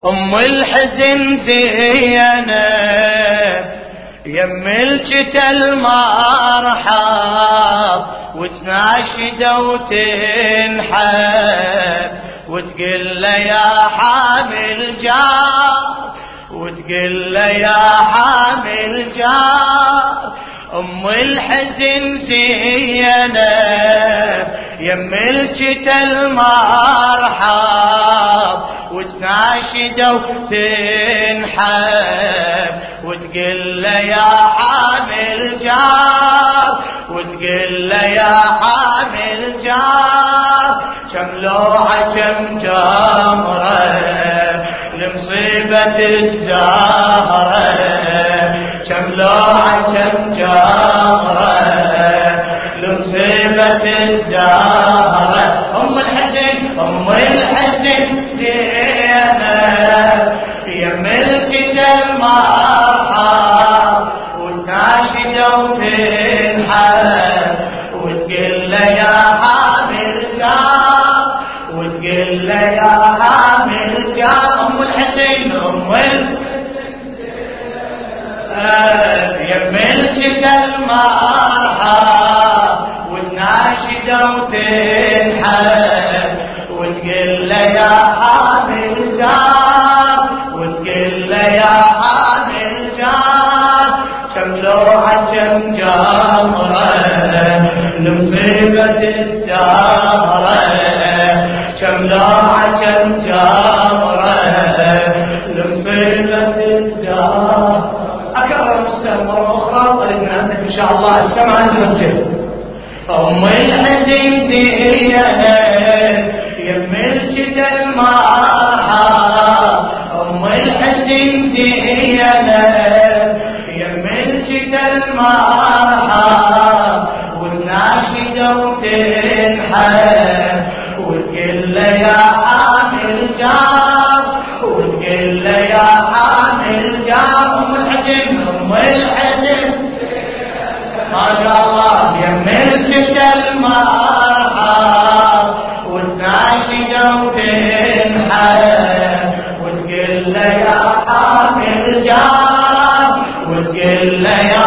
أم الحزن زينب يم الجتى المرحب وتناشد وتنحب وتقل له يا حامل جار وتقل له يا حامل جار. أم الحزن زينب يم الجتى المرحب وتناشد وتنحب وتقل له يا حامل جار وتقل له يا حامل جار. كم لوعة كم جمرة لمصيبة الزهرة كم لوعة كم جمرة لمصيبة الزهرة. أم الحزن زينب يم الجتى المرحب وتناشد وتنحب وتقل له يا حامل جار وتقل له يا حامل جار. أم الحزن يم الجتى المرحب وتناشد وتنحب وتقل له يا حامل جار وتقل له يا حامل جار. كم لوعة كم جمرة لمصيبة الزهرة كم لوعة كم جمرة لمصيبة الزهرة. أكرر السلام مرة أخرى طلبنا أنك إن شاء الله السمع سنجد. أم الحزن زينب يم الجتى المرحب أم الحزن زينب يم الجتى المرحب وتناشد وتنحب وتقل له يا حامل جار وتقل له يا حامل جار. أم الحزن ما شاء الله يم الجتى المرحب وتناشد وتنحب وتقل له يا حامل جار وتقل له يا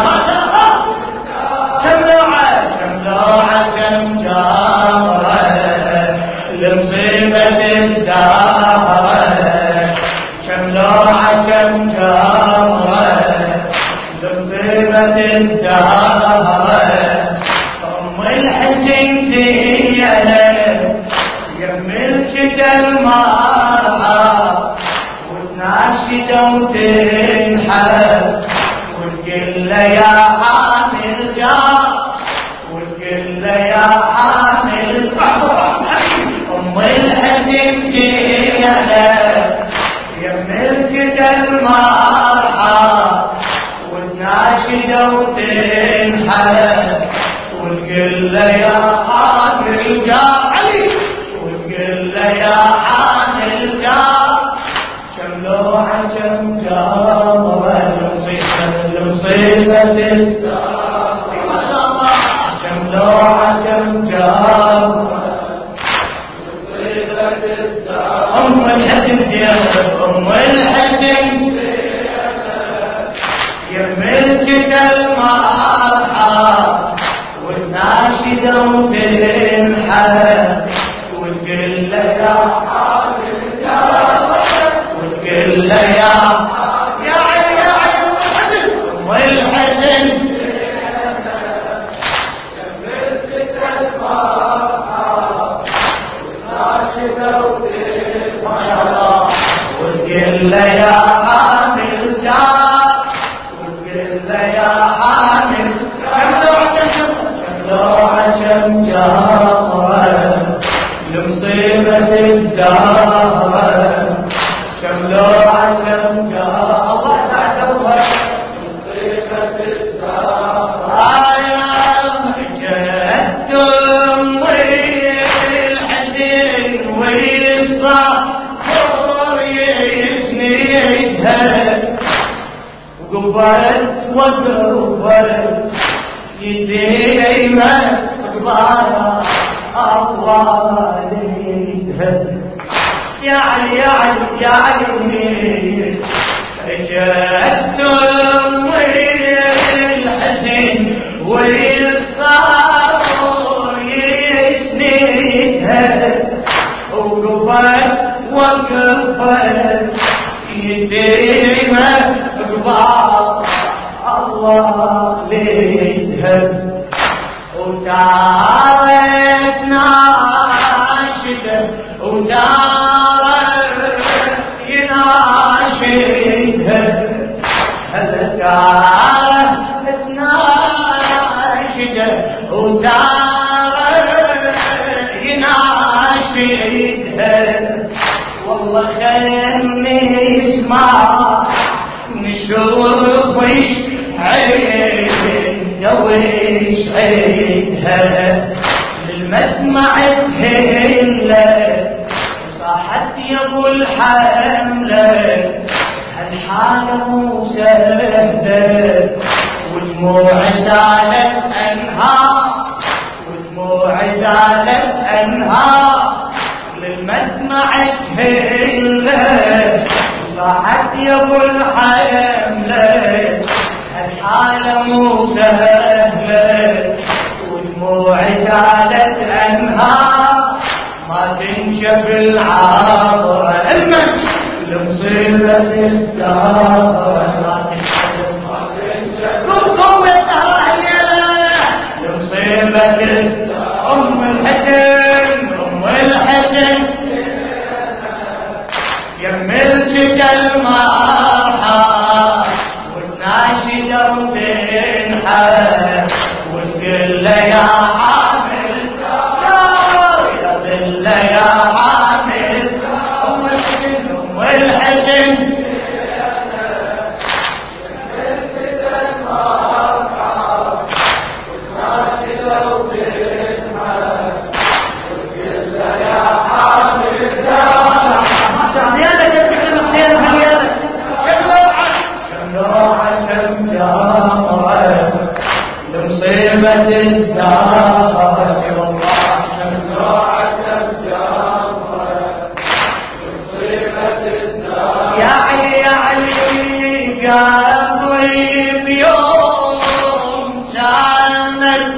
كم لوعة كم جمرة لمصيبة الزهرة كم لوعة كم جمرة لمصيبة الزهرة. أم الحزن زينب يم الجتى المرحب وتناشد وتنحب وتقل له يا حامل جار وتقل له يا حامل جار. أم الحزن زينب يم الجتى المرحب وتناشد وتنحب وتقل له يا حامل جار وتقل له يا حامل جار. كم لوعة كم جمرة لمصيبة الزهرة كم لوعة كم جمرة لمصيبة الزهرة. أم الحزن زينب أم الحزن يم الجتى المرحب وتناشد وتنحب وتقل له يا حامل جار وتقل له يا عين أم الحزن يم الجتى المرحب وتناشد وتنحب وتقل له يا حامل جار وتقل له يا حامل. كم لوعة كم جمرة لمصيبة الزهرة كم لوعة كم جمرة الله تعتبر لمصيبة الزهرة. جهدت أمي الحزن والصبر يسندها وقبلت وقبلت يديما اكبر الله عليها يا علي جت أمي الحزن والصار يسندها وقفت يديمة ببعض الله ليها ودارت ناشدة ودارت يناشدها هلا دارت ناشدة ودارت يناشدها والله خلني اسمع نشوف وش عيدها وش عيدها للمدمع تهله صاحت يا ابو الحمله هالحاله مو سهله ودموع زالت انهار ودموع زالت انهار للمدمع تهله صاحت يا ابو الحمله الحالة مو سهلة ودموع زالت انهار ما تنشف العابرة اما لمصيبة السهرة ما تنشف لمصيبة ام الحسن يملك المرحى والناشدة وتنحى وتقول له يا حامل يا ظل يا حامل ام الحسن يا علي قلبي بيوم كانت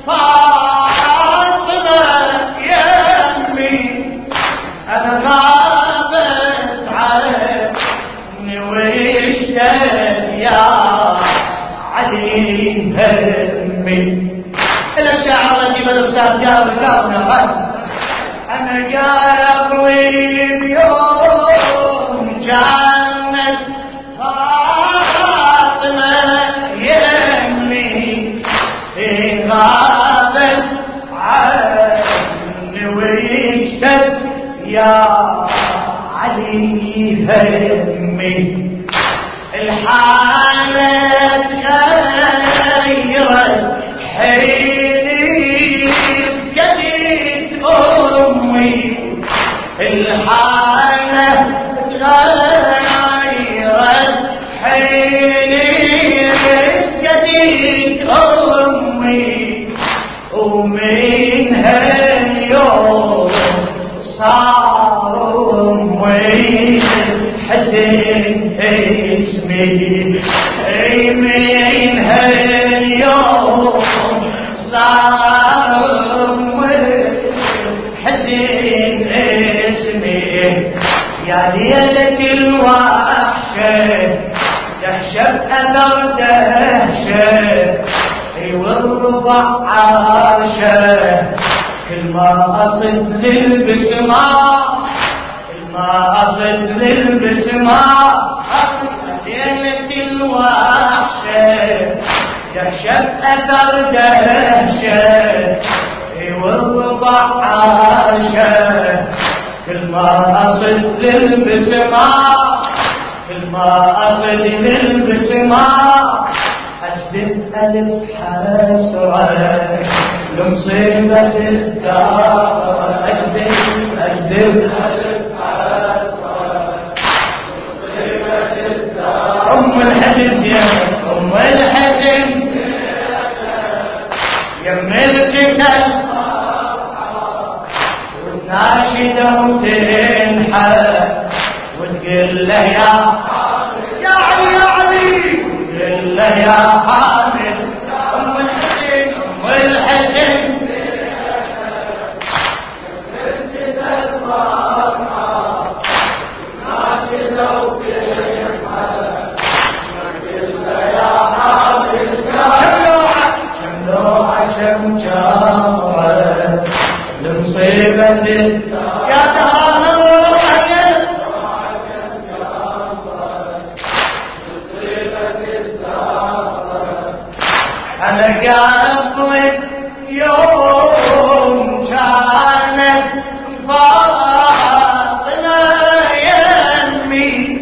فاطمة يمي أنا غابت عني واشتد يا علي همي الشاعر الذي الأستاذ جابر كاظمي قال أنا قلبي بيوم كانت فاطمة يمي غابت عني واشتد يا علي همي الحالة تغيرت حيني بقيت أمي الحالة تغيرت حيني بقيت أمي ومن هاليوم صار أمي حزين اسمي من هاليوم صار حزين اسمي يا ليلة الوحشة دهشة أثر دهشة والربع عاشة كل ما أصد للبسمة ما أصد للبسمة ليلة الوحشة دهشة أثر دهشة والربع عاشة كل ما أصد للبسمة كل ما أصد للبسمة أجدد ألف حسرة لمصيبة الدار أجدد ألف أم الحزن أم الحزن يملكك والناشدة وتنحى ينحب وتقول له يا علي يا علي، تقول له يا حامد أم الحسين أم الحسين يا دهر أنا قبل يوم كانت فاطمة يمي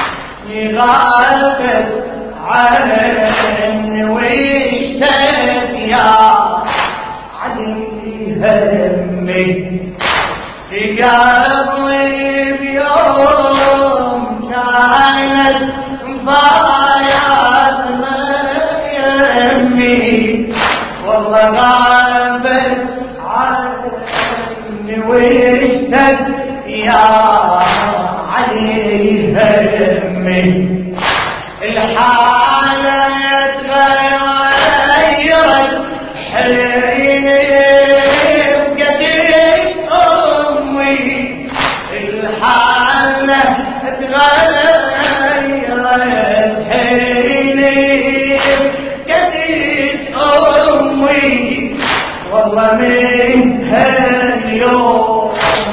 غابت عني واشتد يا علي همي في قبلي بيوم كانت فاطمة يمي والله غابت عني واشتد يا علي همي الحالة تغيرت حين بقدر أمي، الحالة تغيرت حين بقدر أمي، والله من هاليوم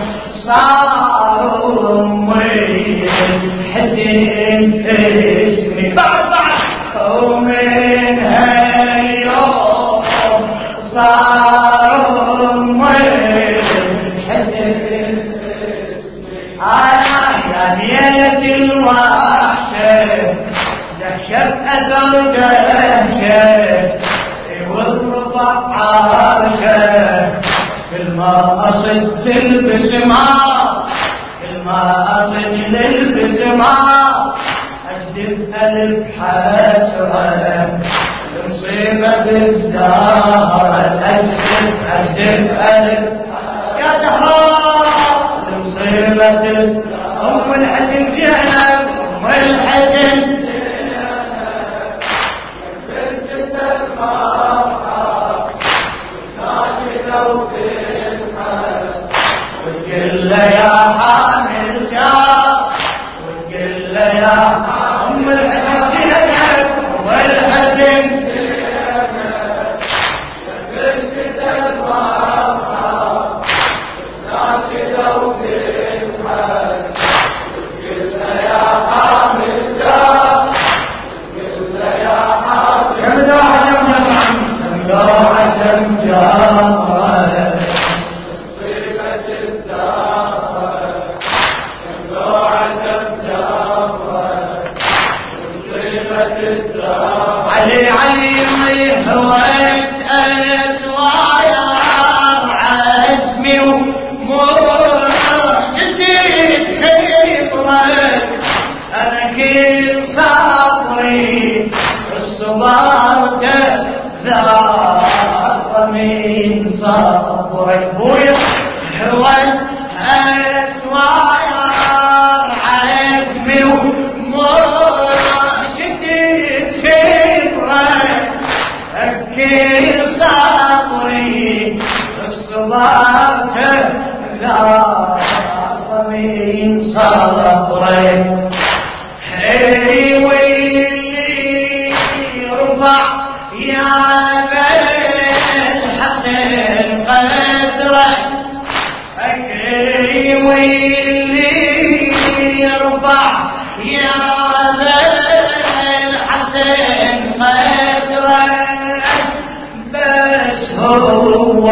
صار أمي الحسين اسمي بعد ومن هاليوم صار أمي الحسين اسمي يا ليلة الوحشة دهشة أثر دهشة والرضع عاشة المقصد للبسمة المقصد للبسمة أكذب ألف حسرة المصيبة بالزهرة أكذب ألف يا دهار المصيبة أم الحزن زينب أم الحزن وتقول له يا حامل جار وتقول له يا أم الحسن أم الحسن علي علي هويت أسوايا عزمي ومرجتي خبرك أنا كل صبري الصبر كذاب من صبرك بويا هويت أسوايا عزمي كل صبري الصبر كذاب من صبرك حلوي رفع يا الحسن قدرك حلوي رفع يا الحسن قدرك هو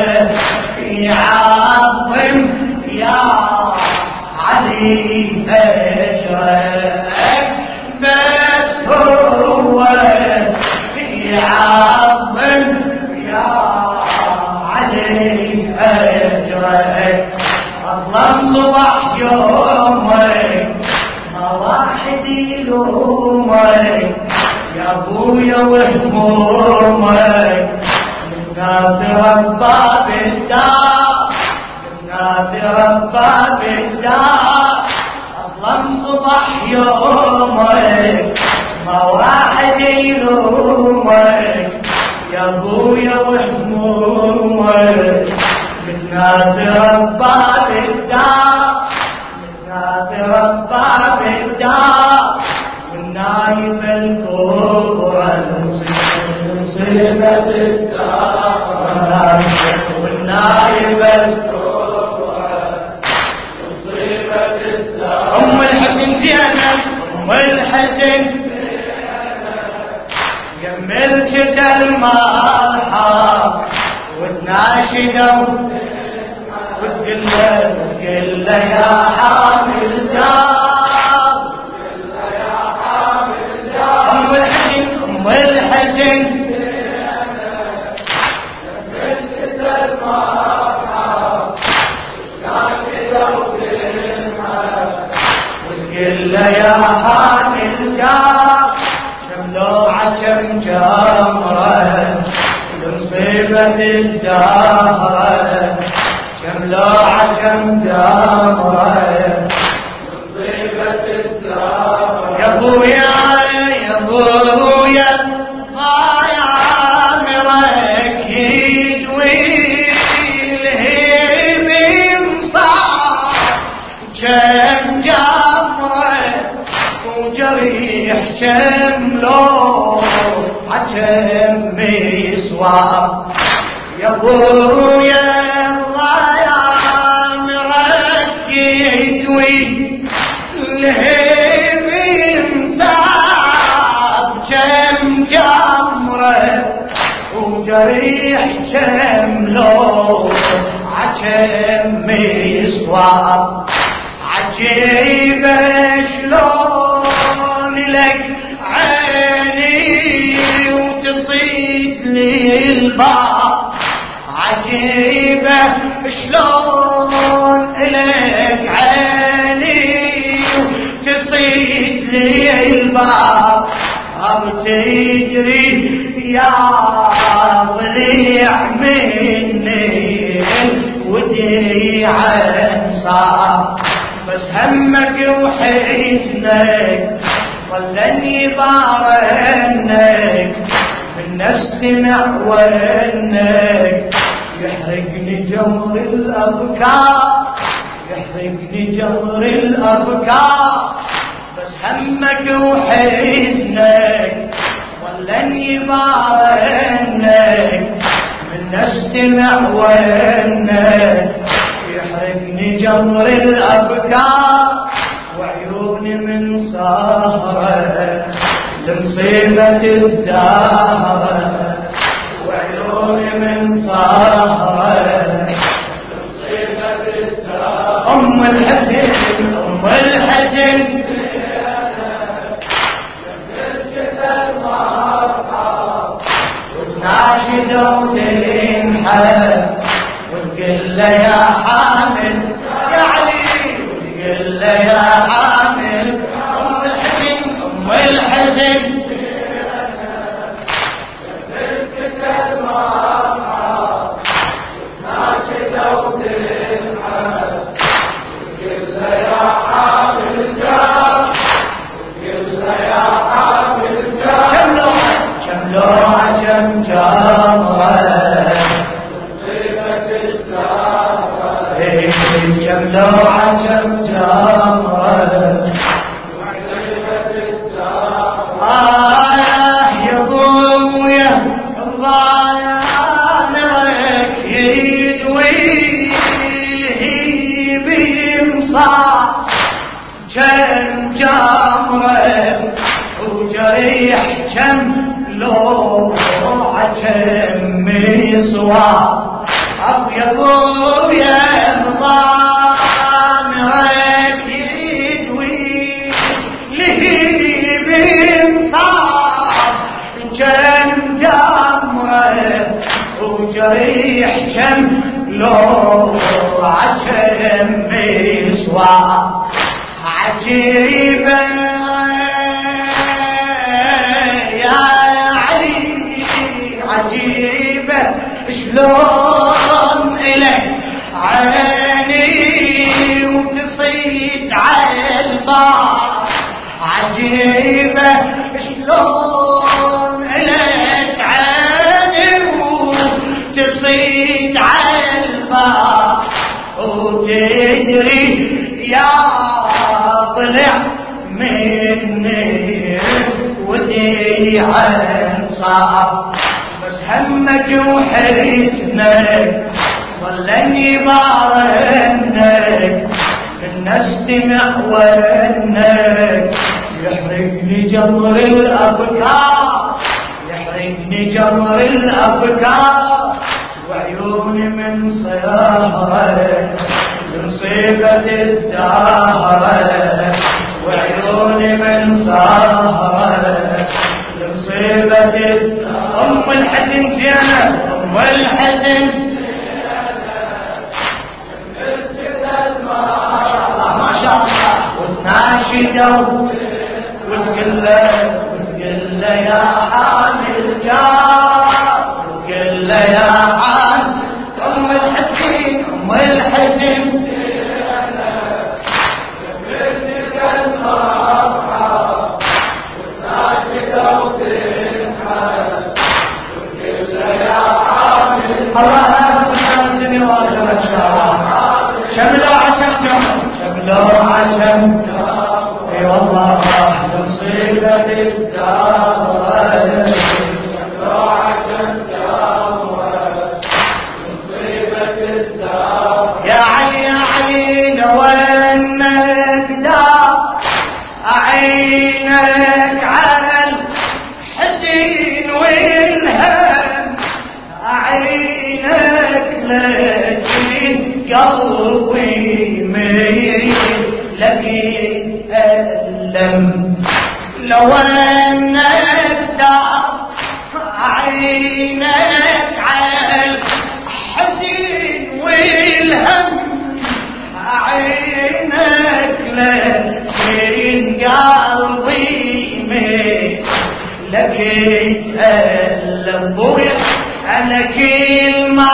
يعظم يا علي أجرك بس هو يعظم يا علي أجرك أظلم صبح يومك ما واحد يلومك يا أبويا وهمومك ناظر باب الدار ربا بالدار اظلم صبح يومك ما واحد يلومك يا ابويا وهمومك من ناس ربا بالدار من ناس ربا بالدار والنايم الكبرى مصيبة الدار والنايم الكبرى مصيبة الدار ام الحسن زينب ام الحسن جملت المرحب وتناشدوا وتقول له يا حامل جار ام الحسن ام الحسن جملت المرحب وتناشدوا وتقول له يا حامل جار شملوعة كم جمرة لمصيبة الزهرة شملوعة كم جمرة لمصيبة الزهرة يا ابويا يا ابويا ضايع عمرك يدوي الهيب صار كم جمرة وجريح شملو عجم يسوى يا ابويا الرايا مرك يدوي الهيب انساب كم جمرة وجريح شملو عجم يسوى عجيبة شلون لك عيني وتصيد لي الباب عجيبة شلون لك عيني وتصيد لي الباب أو تجري يا ضليع مني ودي عنصار بس همك وحزنك ظلني بارنك من نفس معونك يحرقني جمر الأبكار يحرقني جمر الأبكار بس همك وحزنك ظلني بارنك من نفس معونك يحرقني جمر الأبكار وعيوني من سهرة لمصيبة الدهر وعيوني من سهرة لمصيبة الدهر أم الحسن أم الحسن وتناشد وتنحب وتقول له يا حامل يا علي وتقول له يا حامل ام الحزن ام الحزن لو عجب جمرة يا ابويا ضايعك يدوي بيمصع كم جمرة وجريح كم لوعة كم يسوى يا ابويا جريح كم لو عجم يسوى عجيبة يا علي عجيبة شلون إلك عيني شلون إلك عين وتصيد على الباب وتدري يا طلع مني ودي عن صعب بس همك وحزنك ظلني بارنك الناس تمع ورنك يحرقني جمر الأفكار يحرقني جمر الأفكار وعيوني من صياحك لمصيبة الزهرة وعيوني من صهرة لمصيبة أم الحزن زينب أم الحزن ما شاء الله وتناشده وتقول له يا حامل جار وتقول له يا حامل أم الحزن أم الحزن الله شملوا عشم اي والله مصيبة الدار شملوا عشم مصيبة الدار يا علي وانك دار اعينك على الحزين والهم اعينك لكن قلبي ميل لك يتألم لو انك دار عينك على الحزين والهم عينك لكن قلبي ميل لك يتألم بويا انا كل ما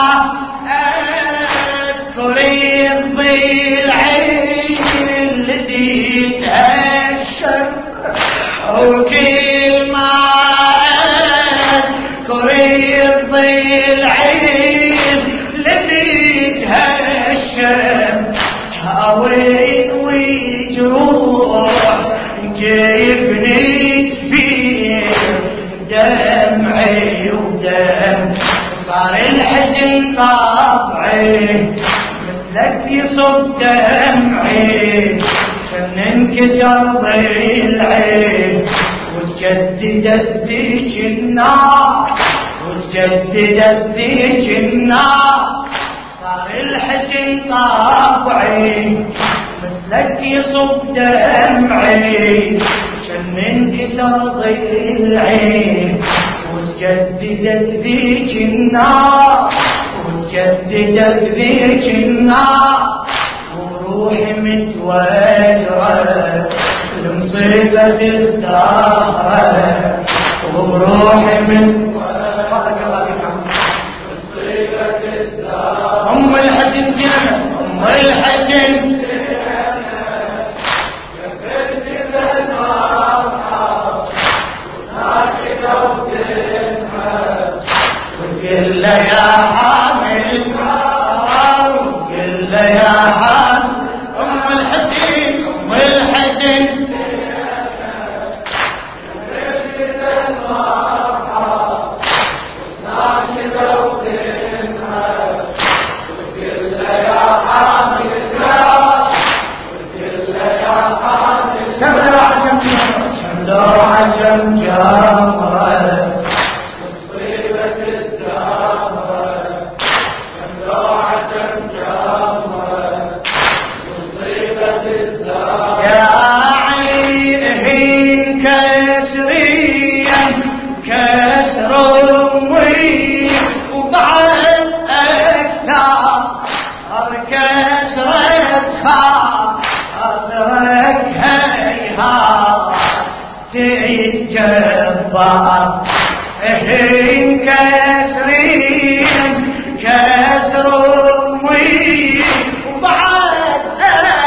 يرضي العين الذي تهشم وكل ما يرضي العين الذي تهشم هاوين ويجروح كيف نتفير دمعي ودم صار الحزن طبعي لك يصب دمعي كان انكسر ضلعي وتجددت بيك النار وتجددت بيك النار صار الحزن طبعي مثلك يصب دمعي كان انكسر ضلعي وتجددت بيك النار وتجددت بيك النار وروحي متوجرة لمصيبة الدار وروحي متوجرة لمصيبة الدار أم الحزن زينب أم الحزن قل يا حامل قل يا حامل أم الحزن أم الحزن شملوا عشم جمرة تتجبر كسرين كسر امي وبعد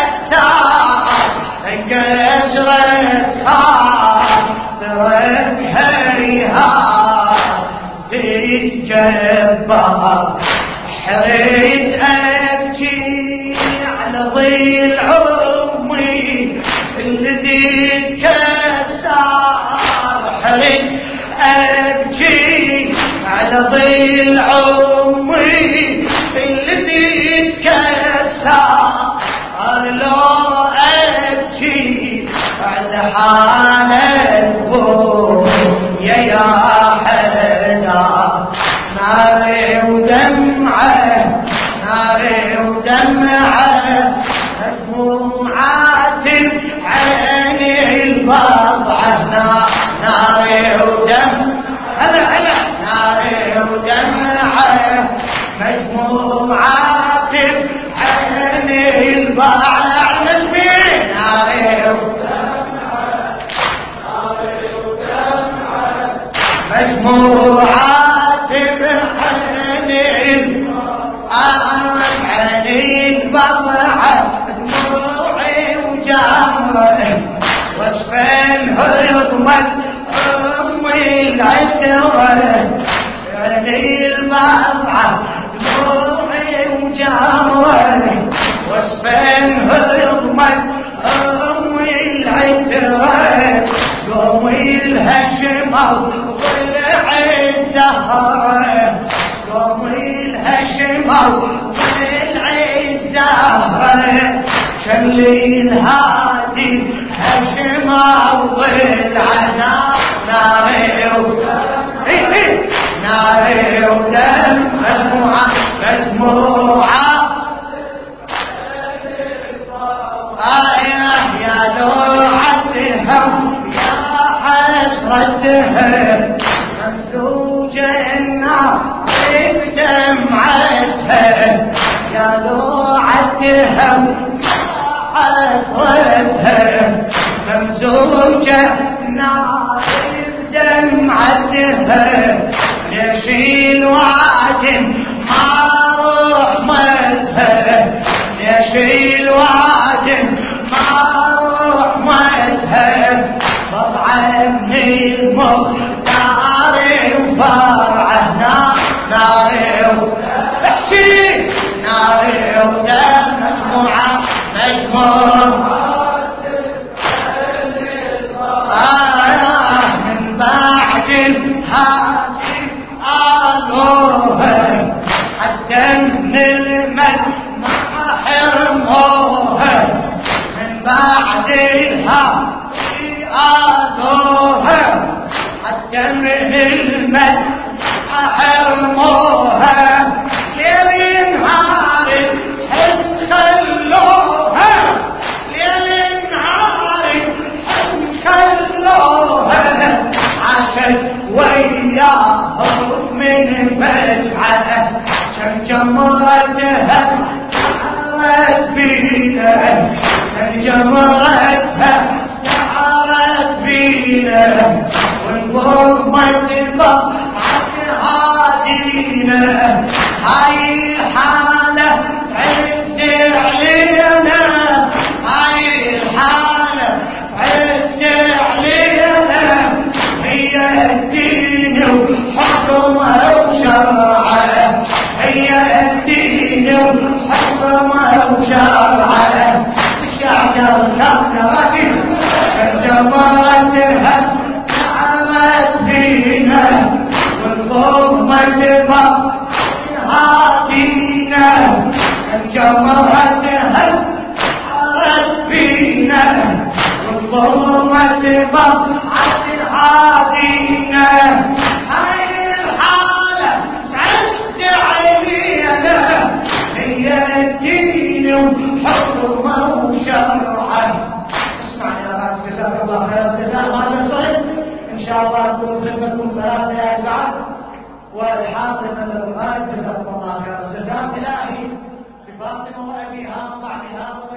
اكثر كسرتها ترك حريت أبكي على ضيل عمري الذي اتكسر، حريت أبكي على ضيل عمري الذي اتكسر، لو أبكي على حالة يا حدا ناري ودمعة، ناري ودمعة مدموعات عيني البضعة، ناري ودمعة ناري ودمعة مدموعات عيني البضعة، ناري مجموعات بحنين حنين بضعة دموعي وجمرة وصفين هضمت أمي العترة، حنين بضعة دموعي وجمرة وصفين هضمت أمي العترة، قومي الهشمة والعزة، قومي الهشمة والعزة، شملي الهادي هشمة والعناء، ناري ودم مجموعة يا لوعتهم يا حسرتهم ممزوجة النار بدمعتها، يا لوعتهم يا حسرتهم ممزوجة النار بدمعتها، ليش الوعد ما روح مذهب، ليش الوعد ما روح مذهب، طبعا من المختار وفرعه ناري احكي ناري ودم مجموعة من بعد الهادي آلوها حتى من المد ما حرموها، من بعد الهادي آلوها حتى من المد ما حرموها، ليل نهار حب خلوها، ليل نهار حب خلوها، عاشت وياهم من مجعله، كم جمرتها سعرت بينا، كم جمرتها سعرت بينا، والغرمة بضعت هادينا، هاي الحالة عز علينا، هاي الحالة عز علينا، هي الدين وحكمه وشرعه، هي الدين وحكمه وشرعه، الشعر كثرت جمرتها سعرت فينا، والظلمة بضعت هادينا، جمرتها سعرت فينا، والظلمة بضعت هادينا، هاي الحالة عز علينا، هي الدين وحكمه وشرعه. اسمع يا رب، جزاك الله خير الجزاء. هذا الصيف ان شاء الله نكون خدمتكم 3 آيات بعد، والحاضر من الغاية جزاكم الله خير الجزاء. إلهي بفاطمة وأبيها وبعدها